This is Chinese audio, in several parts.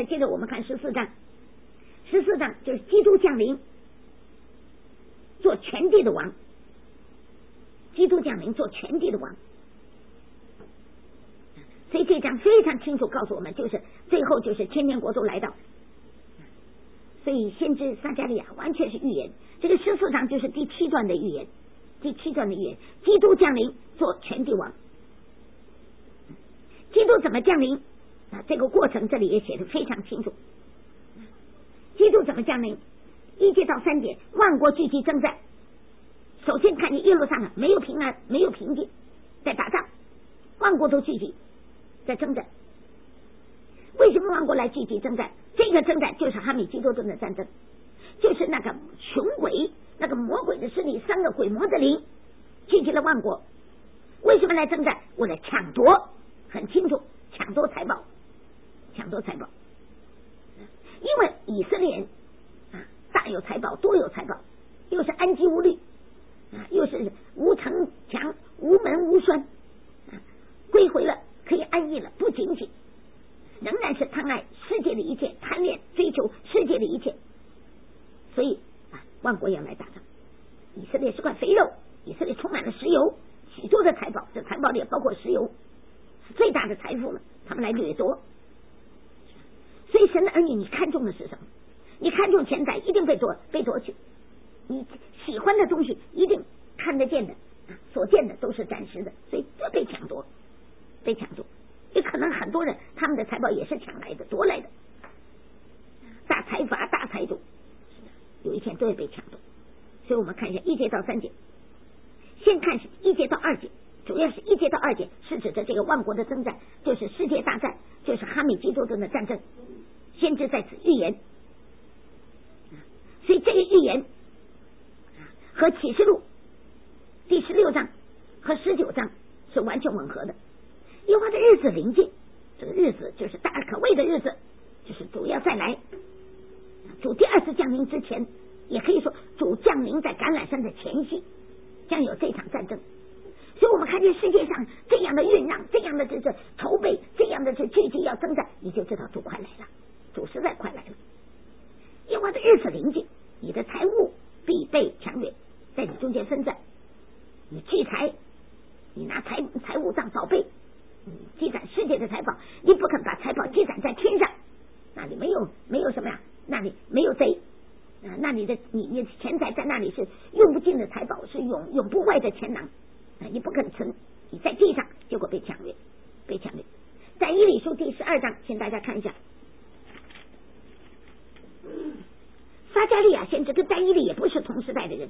接着我们看14章，14章就是基督降临，做全地的王。基督降临做全地的王，所以这章非常清楚告诉我们，就是最后就是千年国度来到。所以先知撒迦利亚完全是预言，这个14章就是第7段的预言，第7段的预言，基督降临做全地王。基督怎么降临啊？这个过程这里也写得非常清楚。基督怎么降临？1节到3节，万国聚集征战。首先看见耶路撒冷没有平安，没有平静，在打仗，万国都聚集在征战。为什么万国来聚集征战？这个征战就是哈米基多顿的战争，就是那个穷鬼，那个魔鬼的势力，3个鬼魔的灵聚集了万国。为什么来征战？为了抢夺，很清楚，抢夺财宝，抢夺财宝。因为以色列人啊，大有财宝，多有财宝，又是安居无虑啊，又是无城墙，无门无栓啊，归回了，可以安逸了，不仅仅仍然是贪爱世界的一切，贪恋追求世界的一切，所以啊，万国要来打仗。以色列是块肥肉，以色列充满了石油，许多的财宝，这财宝里也包括石油，是最大的财富了，他们来掠夺。所以神的儿女，你看重的是什么？你看重钱财，一定被夺去。你喜欢的东西一定看得见的，所见的都是暂时的，所以这被抢夺，被抢夺。也可能很多人他们的财宝也是抢来的，夺来的，大财阀、大财主，有一天都会被抢夺。所以我们看一下1节到3节，先看1节到2节，主要是1节到2节是指着这个万国的征战，就是世界大战，就是哈米基多顿的战争，先知在此预言。所以这个预言和启示录第16章和19章是完全吻合的。耶和华的日子临近，这个日子就是大而可畏的日子，就是主要再来，主第2次降临之前，也可以说主降临在橄榄山的前夕，将有这场战争。所以我们看见世界上这样的酝酿，这样的这筹备，这样的这聚集要征战，你就知道主快来了，主实在快来了。耶和华的日子临近，你的财物必被抢掠，在你中间分散。你聚财，你拿财物当宝贝，积攒世界的财宝，你不肯把财宝积攒在天上，那里没有什么呀？那里没有贼啊，那里的你钱财在那里是用不尽的财宝，是永不坏的钱囊啊！你不肯存，你在地上结果被抢掠，被抢掠。在以理书第12章，请大家看一下，撒迦利亚先知跟但以理也不是同时代的人，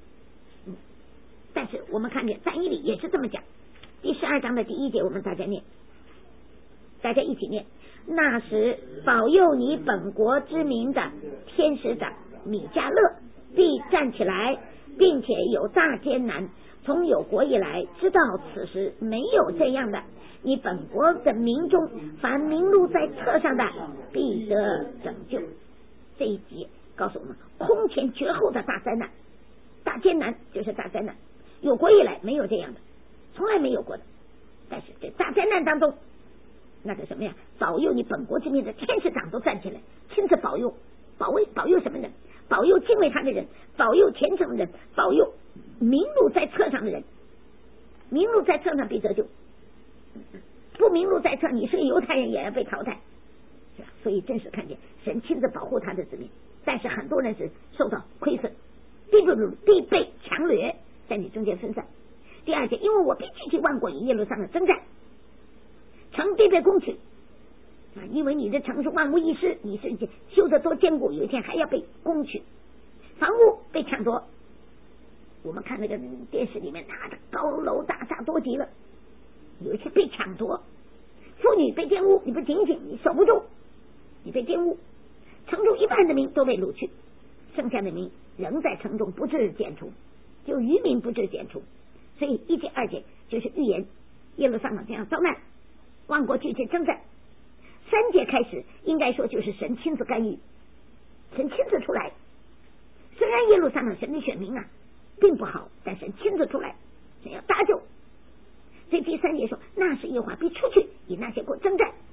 但是我们看见但以理也是这么讲。第12章的第1节，我们大家念，大家一起念。那时保佑你本国之民的天使长米迦勒必站起来，并且有大艰难，从有国以来，直到此时没有这样的。你本国的民中，凡名录在册上的，必得拯救。这一节告诉我们，空前绝后的大灾难，大艰难就是大灾难，有国以来没有这样的，从来没有过的。但是这大灾难当中，那个什么呀，保佑你本国之民的天使长都站起来，亲自保佑什么人？保佑敬畏他的人，保佑虔诚的人，保佑名录在册上的人。名录在册上必得救，不名录在册，你是个犹太人也要被淘汰，是吧？所以真是看见神亲自保护他的子民，但是很多人是受到亏损，必被强掠，在你中间分散。第2节，因为我必聚集万国与耶路撒冷征战，城必被攻取啊！因为你的城是万无一失，你是修得多坚固，有一天还要被攻取，房屋被抢夺。我们看那个电视里面，那的高楼大厦多极了，有一天被抢夺，妇女被玷污，你不警醒，你守不住，你被玷污，城中1半的民都被掳去，剩下的民仍在城中不致剪除，就渔民不致剪除。所以1节2节就是预言耶路撒冷这样遭难，万国聚集征战。3节开始应该说就是神亲自干预，神亲自出来。虽然耶路撒冷神的选民啊并不好，但神亲自出来，神要搭救。所以第3节说，那时耶和华必出去与那些国征战，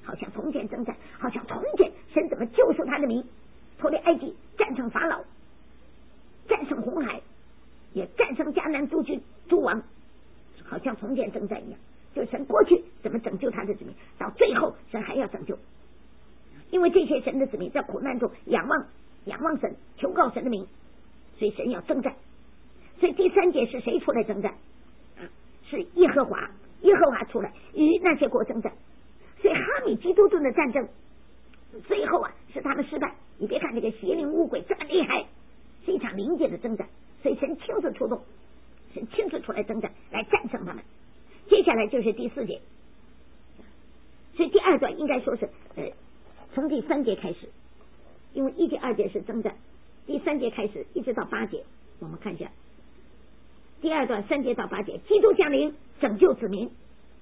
好像从前征战，好像从前神怎么救赎他的民，脱离埃及，战胜法老，战胜红海，也战胜迦南诸王，好像从前征战一样。就神过去怎么拯救他的子民，到最后神还要拯救，因为这些神的子民在苦难中仰望神，求告神的名，所以神要征战。所以第3节是谁出来征战？是耶和华出来与那些国征战。所以哈米基督顿的战争最后是他们失败。你别看这个邪灵污鬼这么厉害，是一场灵界的征战，所以神亲自出动，神亲自出来征战，来战胜他们。接下来就是第4节，所以第2段应该说是从第3节开始，因为1节2节是征战，第3节开始一直到8节，我们看一下第2段3节到8节，基督降临拯救子民。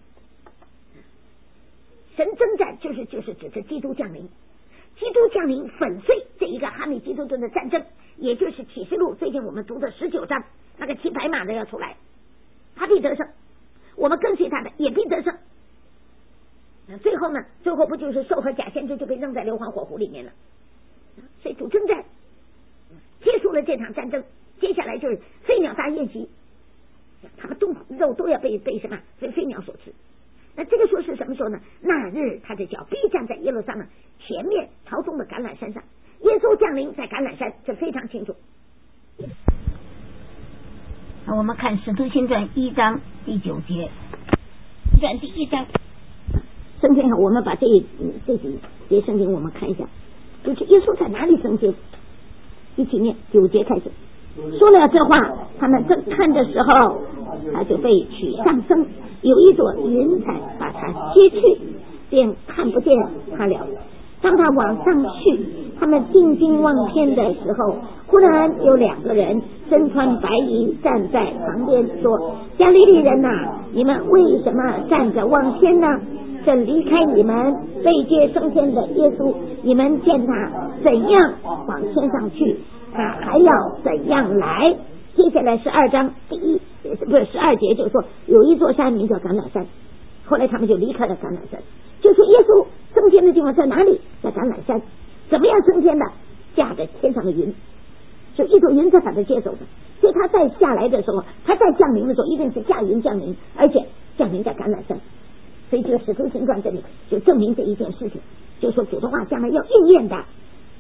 神征战就是指着基督降临，基督降临粉碎这一个哈米基督顿的战争，也就是启示录最近我们读的19章，那个骑白马的要出来，他必得胜，我们跟随他的也必得胜。最后不就是兽和假先知就被扔在硫磺火湖里面了。所以主征战结束了这场战争，接下来就是飞鸟大宴席，他们肉都要被什么被飞鸟所吃。那这个说是什么时候呢？那日他的脚必站在耶路撒冷前面朝中的橄榄山上，耶稣降临在橄榄山，这非常清楚。我们看使徒行传1章第9节，传第1章升天上，我们把这几节圣经我们看一下，就是耶稣在哪里升天，一起念9节开始。说了这话，他们正看的时候，他就被取上升，有一朵云彩把他接去，便看不见他了。当他往上去，他们定睛望天的时候，忽然有2个人身穿白衣站在旁边，说：加利利人哪，你们为什么站着望天呢？正离开你们被接升天的耶稣，你们见他怎样往天上去，他还要怎样来。接下来12章12节就说有一座山名叫橄榄山，后来他们就离开了橄榄山，就说耶稣升天的地方在哪里？在橄榄山。怎么样升天的？驾着天上的云，就一朵云在把他接走的。所以他再下来的时候，他再降临的时候，一定是驾云降临，而且降临在橄榄山。所以这个使徒行传这里就证明这一件事情，就说主的话将来要应验的。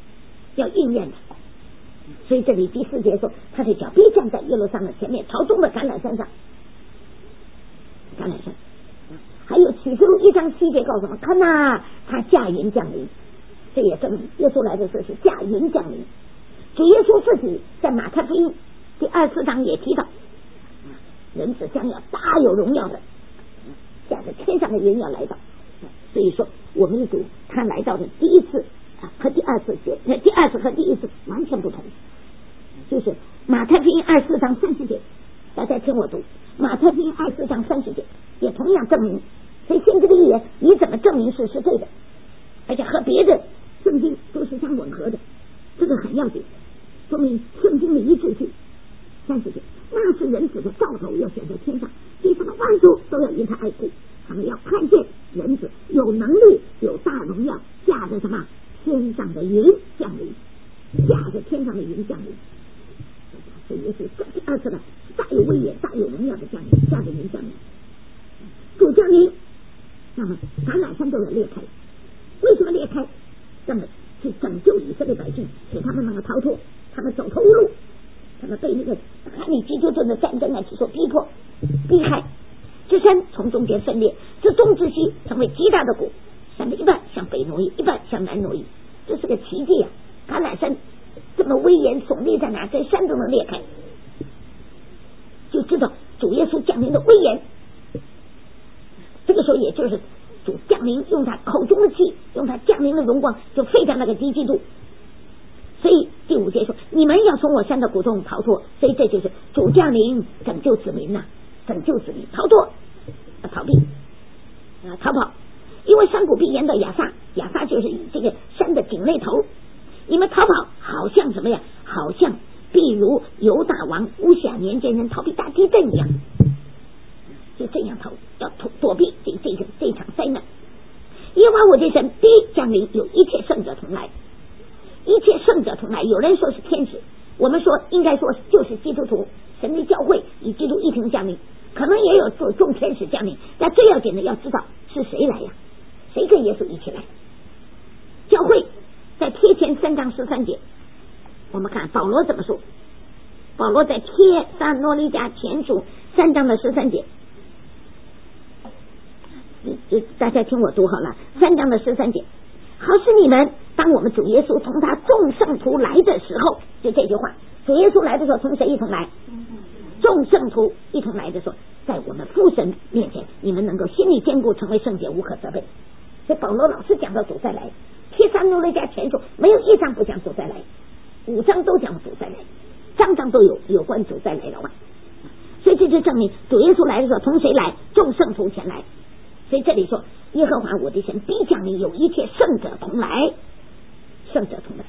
所以这里第4节说，他的脚必站在耶路撒冷前面朝中的橄榄山上。橄榄山还有启示录1章7节告诉我们，看哪，他驾云降临。这也证明耶稣来的时候是驾云降临。主耶稣自己在马太福音第24章也提到，人子将要大有荣耀的驾着天上的云要来到。所以说我们的主他来到的第一次和第二次和第一次完全不同。就是马太福音24章30节，大家听我读马太福音24章30节，也同样证明。所以先知的预言你怎么证明是对的，而且和别的圣经都是相吻合的，这个很要紧，说明圣经的一致性。30节，那是人子的兆头要显在天上，地上的万族都要因他爱顾，他们要看见人子有能力有大荣耀，驾着什么天上的云降临，驾着天上的云降临。所以也是第二次的大有威严大有荣耀的降临，驾着云降临。主降临，那么橄榄山都要裂开。为什么裂开？那么去拯救以色列百姓，使他们能够逃脱，他们走投无路，他们被那个哈米基督顿的战争所逼迫逼害，这山从中间分裂，自东至西成为极大的谷，山的一半向北挪移，一半向南挪移，这是个奇迹啊！橄榄山这么威严耸立在哪，这山都能裂开，就知道主耶稣降临的威严。这个时候也就是主降临，用他口中的气，用他降临的荣光，就废掉那个低基督。所以第5节说，你们要从我山的谷中逃脱。所以这就是主降临拯救子民拯救子民，逃脱逃避逃跑。因为山谷必延到亚撒，亚撒就是这个山的顶类头。你们逃跑好像什么呀？好像譬如犹大王乌西亚年间人逃避大地震一样，就这样逃，要躲避这场灾难。耶和华我的神降临，有一切圣者同来，一切圣者同来。有人说是天使，我们说应该说就是基督徒，神的教会以基督一同降临，可能也有众天使降临，但最要紧的要知道是谁来呀？谁跟耶稣一起来？教会在贴前3章13节，我们看保罗怎么说。保罗在帖撒罗尼迦前书3章13节，大家听我读好了，3章13节，好使你们当我们主耶稣从他众圣徒来的时候，就这句话，主耶稣来的时候从谁一同来？众圣徒一同来的时候，在我们父神面前，你们能够心里坚固，成为圣洁，无可责备。所以保罗老是讲到主再来，帖撒罗尼迦前书没有一章不讲主再来，5章都讲主再来，章章都有关主再来的话。所以这就证明主耶稣来的时候从谁来？众圣徒前来。所以这里说耶和华我的神必降临，有一切圣者同来，圣者同来，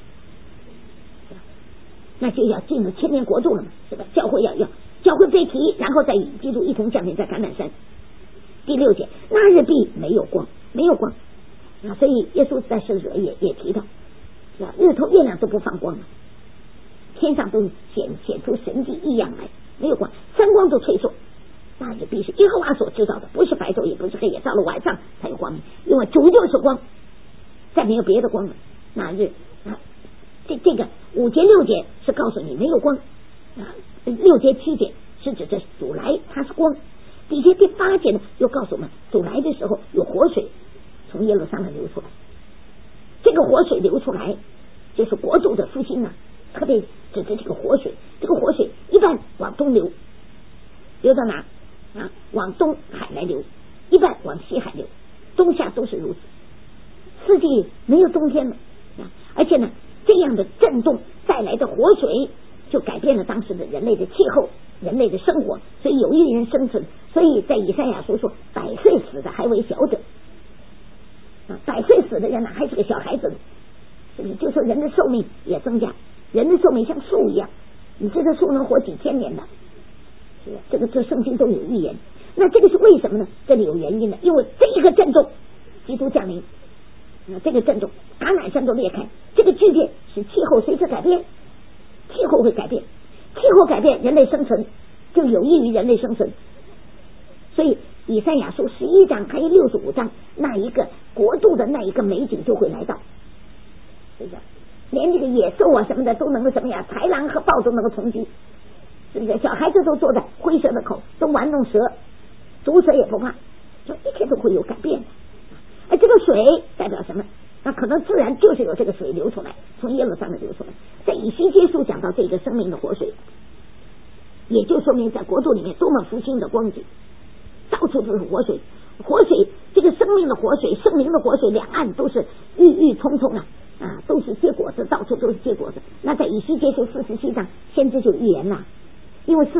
那就要进入千年国度了嘛，是吧？教会要教会被提，然后再与基督一同降临在橄榄山。第6节，那日必没有光，没有光啊！所以耶稣在圣所也提到，是吧？日头月亮都不放光了，天上都显出神迹异样来，没有光，三光都退缩。那日必是耶和华所知道的，不是白昼，也不是黑夜，到了晚上才有光明，因为主就是光，再没有别的光了。那日啊，这个5节6节是告诉你没有光啊，6节7节是指这主来他是光。底下第8节呢，又告诉我们主来的时候有活水从耶路撒冷流出来，这个活水流出来就是国度的复兴啊，特别指着这个活水，这个活水一半往东流，流到哪啊？往东海来流，一半往西海流，冬夏都是如此，四季没有冬天了啊！而且呢，这样的震动带来的活水就改变了当时的人类的气候，人类的生活，所以有一人生存。所以在以赛亚书说100岁死的还为小者啊，100岁死的人呢还是个小孩子呢，是不是？就说人的寿命也增加，人的寿命像树一样，你这个树能活几千年的，是这个这圣经都有预言。那这个是为什么呢？这里有原因的，因为这一个震动，基督降临，这个震动，橄榄山都裂开，这个巨变使气候随之改变，气候会改变，气候改变，人类生存就有益于人类生存。所以以赛亚书11章还有65章，那一个国度的那一个美景就会来到，是不是？连这个野兽啊什么的都能够什么呀？豺狼和豹都能够同居，是不是？小孩子都坐在灰蛇的口，都玩弄蛇，毒蛇也不怕，就一切都会有改变的。而这个水代表什么？那可能自然就是有这个水流出来，从耶路撒冷流出来。在以西结书讲到这个生命的活水，也就说明在国度里面多么复兴的光景，到处都是活水，活水这个生命的活水，圣灵的活水，两岸都是郁郁葱葱啊，都是结果子，到处都是结果子。那在以西结书47章，先知就预言了，因为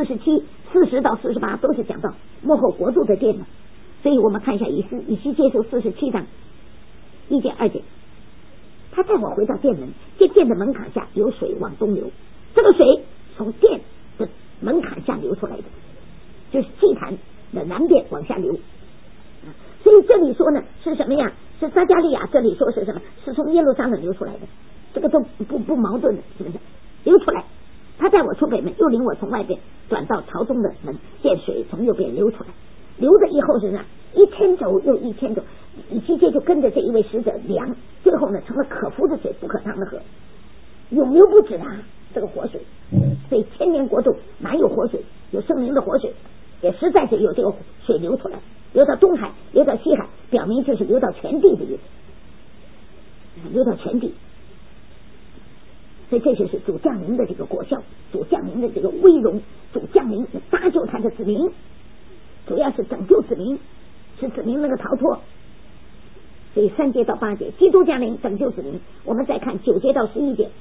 40到48都是讲到末后国度的殿了，所以我们看一下以西结书47章1节2节，他带我回到殿门，这殿的门槛下有水往东流，这个水从殿的门槛下流出来的，就是祭坛的南边往下流，所以这里说呢是什么呀？是撒加利亚，这里说是什么？是从耶路撒冷流出来的，这个都不矛盾的，是不是？流出来，他带我出北门，又领我从外边转到朝中的门，见水从右边流出来，流的以后是呢1000肘又1000肘，以西结就跟着这一位使者量，最后呢成了可服的水，不可当的河，永流不止啊！这个活水，所以千年国度哪有活水？有圣灵的活水，也实在是有这个水流出来，流到东海，流到西海，表明就是流到全地的意思，流到全地。所以这就是主降临的这个果效，主降临的这个威荣，主降临搭救他的子民，主要是拯救子民，使子民能够逃脱。所以3节到8节，基督降临拯救子民。我们再看9节到11节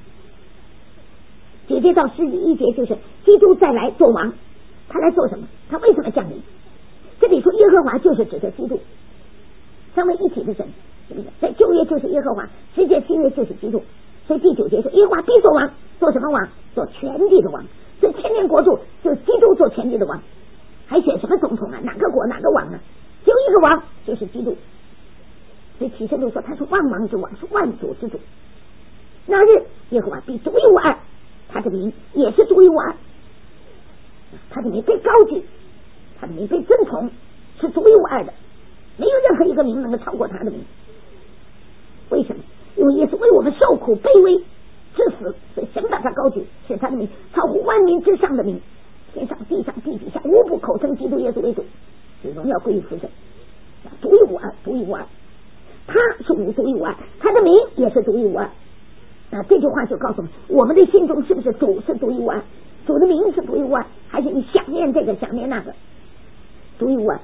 ，9节到11节就是基督再来做王，他来做什么？他为什么降临？这里说耶和华就是指着基督，三位一体的神，是不是？在旧约就是耶和华，世界新约就是基督。所以第9节说耶和华必做王，做什么王？做全地的王。所以千年国度就是基督做全地的王，还选什么总统啊？哪个国哪个王啊？只有一个王，就是基督。 所以启示录说他是万王之王，是万主之主。那日耶和华必独一无二，他的名也是独一无二，他的名被高举，他的名被尊崇，是独一无二的，没有任何一个名能够超过他的名。为什么？因为耶稣为我们受苦卑微致死，所以神把他高举，使他的名超乎万民之上的名，天上地上地底下无不口称基督耶稣为主，荣耀归于父神，独一无二，独一无二。他是独一无二，他的名也是独一无二。这句话就告诉我们的心中是不是主是独一无二，主的名是独一无二，还是你想念这个想念那个，独一无二。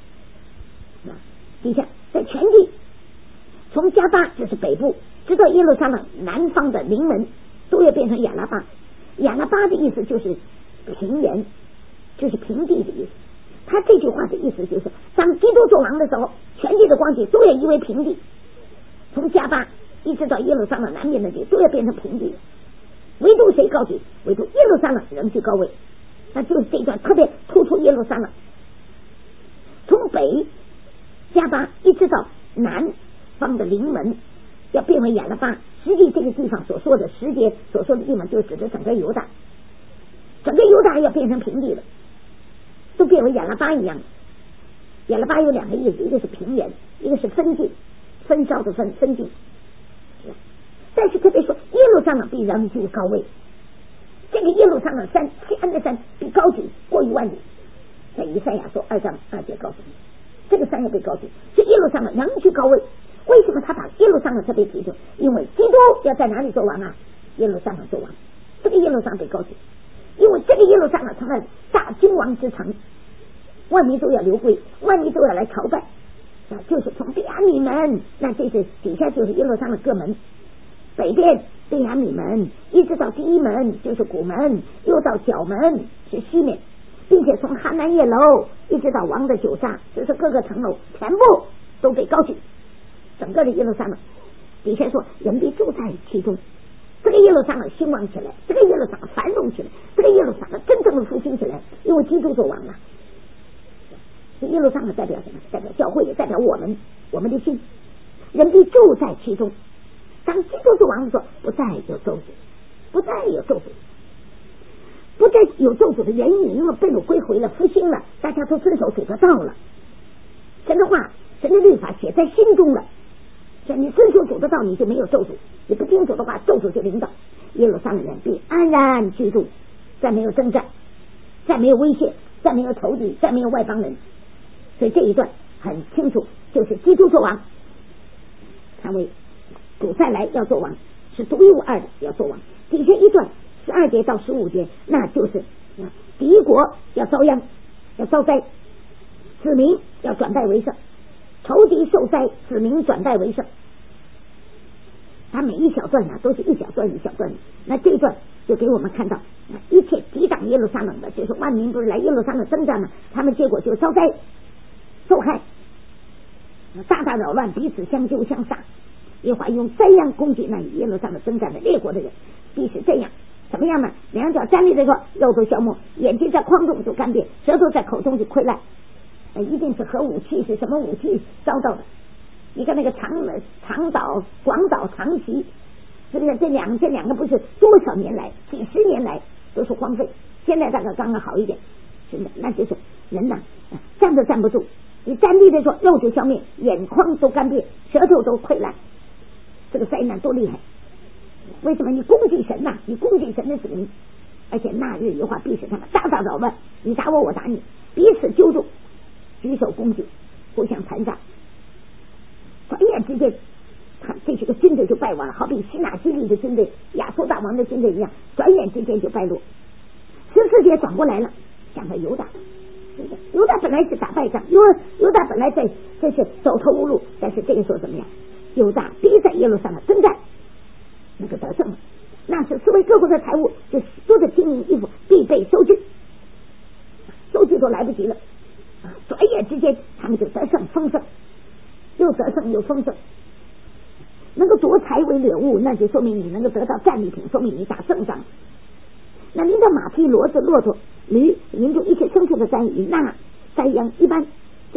底下在全地，从加巴就是北部，直到耶路撒冷南方的临门，都要变成亚拉巴。亚拉巴的意思就是平原，就是平地的意思。他这句话的意思就是，当基督做王的时候，全地的光景都要夷为平地，从加巴一直到耶路撒冷南边的地都要变成平地，唯独谁高举？唯独耶路撒冷仍居高位。那就是这一段特别突出耶路撒冷，从北加巴一直到南方的临门要变为亚拉巴。实际这个地方所说的10节所说的地方就指着整个犹大，整个犹大要变成平地了，都变为亚拉巴一样。亚拉巴有2个意思，一个是平原，一个是分境，焚烧的分境。但是特别说耶路撒冷必仍居高位，这个耶路撒冷山西安的山比高举过于万里，在以赛亚说2章2节告诉你，这个山要被高举，所以耶路撒冷仍居高位。为什么他把耶路撒冷特别提出？因为基督要在哪里做王啊？耶路撒冷做王，这个耶路撒冷被高举，因为这个耶路撒冷成了大君王之城，万民都要流归，万民都要来朝拜，就是从便雅悯门，那这是底下就是耶路撒冷各门，北边便雅悯门一直到第一门就是古门，又到角门是西面，并且从哈南叶楼一直到王的酒沙，这是各个城楼全部都被高举，整个的耶路撒冷底下说人必住在其中，这个耶路撒冷兴旺起来，这个耶路撒冷繁荣起来，这个耶路撒冷真正的复兴起来，因为基督做王了。耶路撒冷代表什么？代表教会，也代表我们的心，人必住在其中。当基督做王的时候，不再有咒诅，不再有咒诅，不再有咒诅的原因，因为被掳归回了，复兴了，大家都遵守主的道了，神的话神的律法写在心中了，所以你遵守主的道，你就没有咒诅，你不听主的话，咒诅就临到。耶路撒冷人必安然居住，再没有征战，再没有威胁，再没有仇敌，再没有外邦人。所以这一段很清楚，就是基督做王，他为主再来要做王，是独一无二的要做王。底下一段12节到15节，那就是敌国要遭殃，要遭灾，子民要转败为胜，仇敌受灾，子民转败为胜。他每一小段都是一小段一小段的。那这一段就给我们看到一切抵挡耶路撒冷的，就是万民不是来耶路撒冷征战吗？他们结果就遭灾受害，大大扰乱，彼此相纠相杀。耶和华用灾殃攻击那耶路撒冷征战的列国的人，必是这样。怎么样呢？两脚站立的时候，肉都消没，眼睛在眶中就干瘪，舌头在口中就溃烂。一定是核武器，是什么武器遭到的？你看那个长岛、广岛、长崎，是不是这两个不是多少年来、几十年来都是荒废？现在大概刚刚好一点，是的，那就是人呐，站都站不住。你站立的时候，肉就消灭，眼眶都干瘪，舌头都溃烂，这个灾难多厉害！为什么？你攻击神呐，你攻击神的子民，而且那日耶和华必使他们大大扰乱，你打我，我打你，彼此揪住，举手攻击，互相残杀。转眼之间，这些个军队就败亡了，好比西拿基利的军队、亚述大王的军队一样，转眼之间就败落。14节转过来了，讲到犹大。犹大本来是打败仗，犹大本来这是走投无路，但是这个时候怎么样？犹大逼在耶路撒冷征战，那个得胜了。那是四围各国的财物，就所有的金银衣服必被收据，收据都来不及了。转眼之间，他们就得胜丰盛，又得胜又丰盛。能够夺财为掠物，那就说明你能够得到战利品，说明你打胜仗。那临到马匹、骡子、骆驼、驴，引住一切牲畜的灾与那灾殃一般，就是说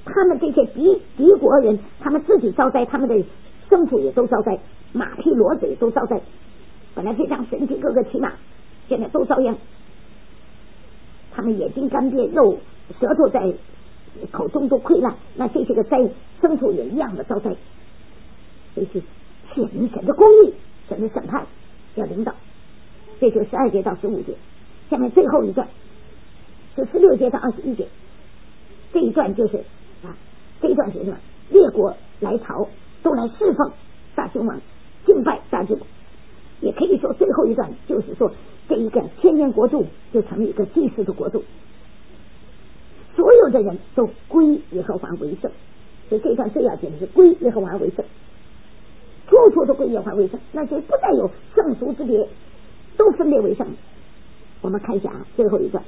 他们这些敌国人，他们自己遭灾，他们的牲畜也都遭灾，马匹骡子也都遭灾。本来非常神奇，各个骑马，现在都遭殃。他们眼睛干瘪，肉舌头在口中都溃烂，那这些个灾牲畜也一样的遭灾。所以是显明神的公义，神的审判要领导。这就12节到15节，下面最后一段是16节到21节。这一段就是这一段是什么？列国来朝，都来侍奉大君王，敬拜大君王。也可以说最后一段就是说，这一个千年国度就成为一个祭祀的国度，所有的人都归耶和华为圣。所以这一段最要紧的是归耶和华为圣，处处都归耶和华为圣，那就不再有圣俗之别，都分别为圣。我们看一下最后一段，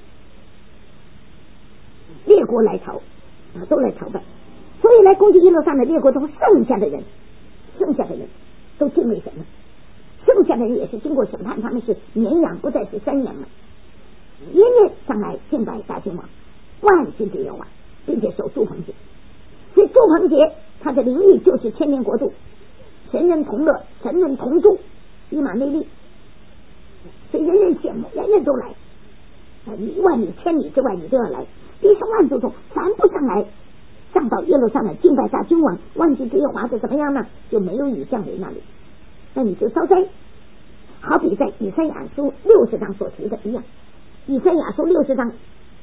列国来朝都来朝拜，所以来攻击耶路撒冷的列国中剩下的人都敬畏神了。剩下的人也是经过审判，他们是绵羊，不再是山羊了，年年上来敬拜大君王，万军之耶和华，并且守住棚节。所以住棚节它的灵力就是千年国度，神人同乐，神人同住，以马内利，所以人人羡慕，人人都来，你万里千里之外你都要来，地上万族中凡不上来上到耶路撒冷敬拜大君王，万军之耶和华是怎么样呢？就没有雨降临那里，那你就遭灾。好比在以赛亚书60章所提的一样，以赛亚书60章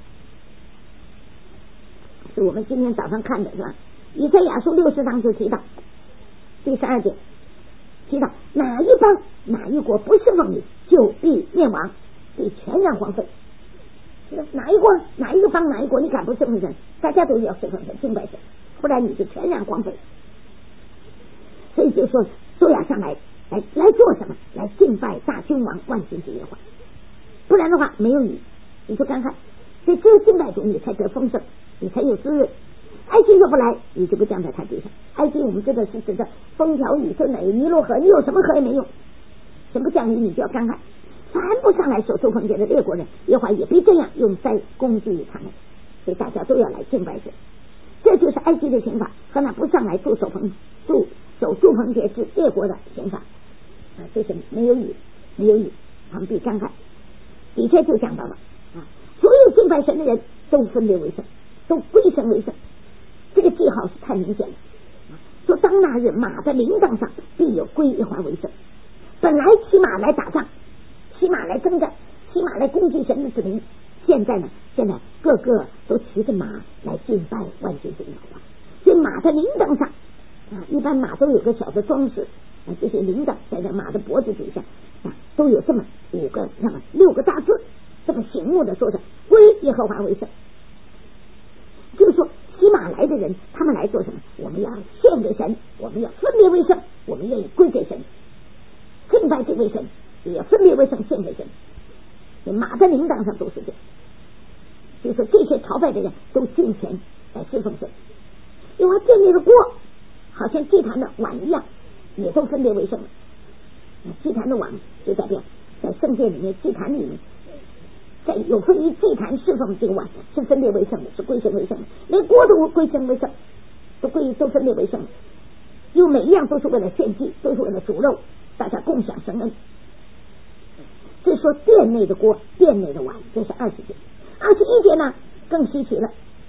是我们今天早上看的是吧？以赛亚书60章就提到第12节，提到哪一邦哪一国不侍奉你，就必灭亡，必全然荒废。哪一国哪一个邦哪一国你敢不侍奉神，大家都要侍奉神敬拜神，不然你就全然荒废。所以就说都要上来做什么？来敬拜大君王，万军之耶和华，不然的话没有雨，你就干旱。所以只有敬拜主，你才得丰盛，你才有滋润。埃及若不来，你就不降在他地上。埃及我们知道是指的风调雨顺的尼罗河，你有什么河也没用，神不降雨，你就要干旱。凡不上来守住棚节的列国人，耶和华也必这样用灾攻击他们。所以大家都要来敬拜神，这就是埃及的刑罚和那不上来守住棚节之列国的刑罚。就是没有雨，他们必干旱。底下就讲到了所有敬拜神的人都分别为圣，都归神为圣。这个记号是太明显了。说当那日马的铃铛上必有归耶和华为圣。本来骑马来打仗，骑马来征战，骑马来攻击神的子民，现在个个都骑着马来敬拜万军之耶和华。所以马的铃铛上一般马都有个小的装饰，这些铃铛在这马的脖子底下都有这么6个大字，这么醒目的说着归耶和华为圣。就是说骑马来的人，他们来做什么？我们要献给神，我们要分别为圣，我们愿意归给神，敬拜这位神，也要分别为圣献给神。马的铃铛上都是这样，就是说这些朝拜的人都敬虔来侍奉神。因为建立的国好像祭坛的碗一样，也都分别为圣了。祭坛的碗就代表在圣殿里面，祭坛里面在有分于祭坛侍奉这个碗是分别为圣的，是归神为圣的，连国都归神为圣，都分别为圣的。因为每一样都是为了献祭，都是为了煮肉，大家共享神恩。这说殿内的锅，殿内的碗，这是20节。21节呢更稀奇了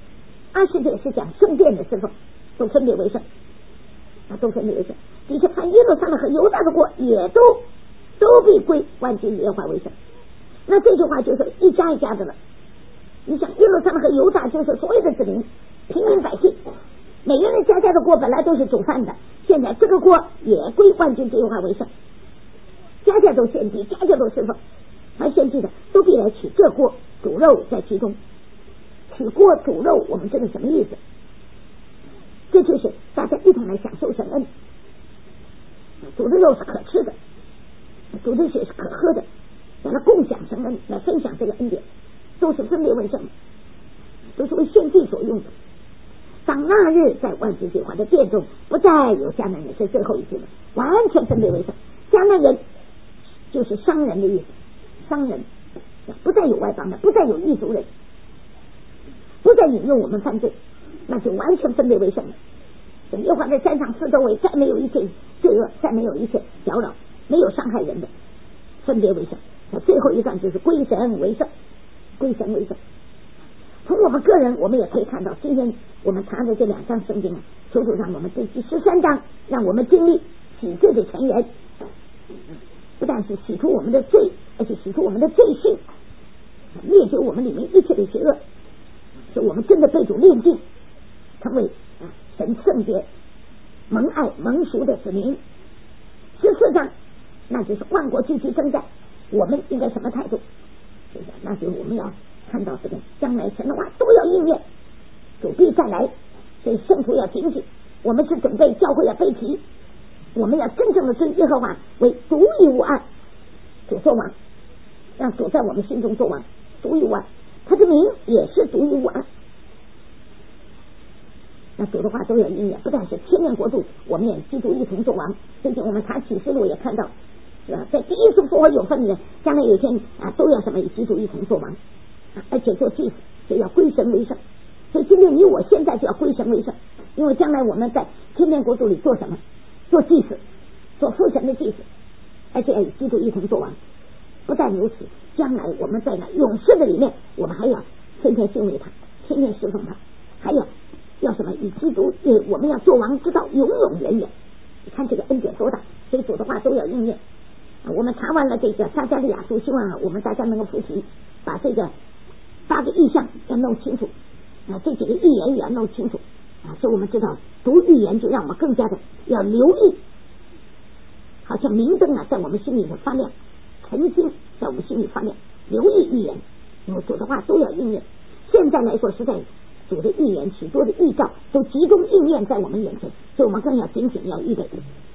，20节是讲圣殿的侍奉都分别为圣，都分别为圣。底下凡耶路撒冷和犹大的国也都必归万军耶和华为圣。那这句话就是一家一家的了。你想耶路撒冷和犹大就是所有的子民，平民百姓，每个人家家的国本来都是煮饭的，现在这个国也归万军耶和华为圣，家家都献祭，家家都侍奉。而献祭的都必来取这锅煮肉在其中。取锅煮肉我们知道什么意思？这就是大家一同来享受神恩，煮的肉是可吃的，煮的血是可喝的，来共享神恩，来分享这个恩典，都是分别为圣，都是为献祭所用的。当那日在万军耶和华的殿中不再有迦南人，是最后一句了，完全分别为圣。迦南人就是商人的意思，商人不再有外邦的，不再有异族人，不再引诱我们犯罪， 那就完全分别为圣了。耶和华在山上四周围再没有一切罪恶，再没有一切搅扰，没有伤害人的，分别为圣。那最后一段就是归神为圣，归神为圣。从我们个人我们也可以看到，今天我们查的这2章圣经啊，求主让我们对第13章让我们经历洗罪的泉源，不但是洗除我们的罪，而且洗除我们的罪性，灭绝我们里面一切的邪恶，使我们真的被主炼净，成为神圣洁蒙爱蒙赎的子民。14章那就是万国聚集征战，我们应该什么态度？那就是我们要看到这个将来神的话都要应验，主必再来，所以圣徒要警醒，我们是准备教会要背起，我们要真正的尊耶和华为独一无二，主做王，让主在我们心中做王，独一无二，他的名也是独一无二。那主的话都要应验，不但是千年国度，我们也基督一同做王。最近我们查启示录也看到，是吧？在第一次复活有份的人，将来有一天都要什么与基督一同做王，而且做祭司，就要归神为圣。所以今天你我现在就要归神为圣，因为将来我们在千年国度里做什么？做祭司，做父神的祭司，而且要与基督一同做王。不但如此，将来我们在那永世的里面，我们还要天天敬畏他，天天侍奉他，还要什么？与基督我们要做王之道永永远远。你看这个恩典多大，所以主的话都要应验。我们查完了这个撒迦利亚书，希望我们大家能够复习，把这个8个异象要弄清楚，这几个预言也要弄清楚所以我们知道读预言就让我们更加的要留意，好像明灯在我们心里的发亮，晨星在我们心里发亮，留意预言，因为主的话都要应验。现在来说实在主的预言许多的预兆都集中应验在我们眼前，所以我们更要警醒，要预备。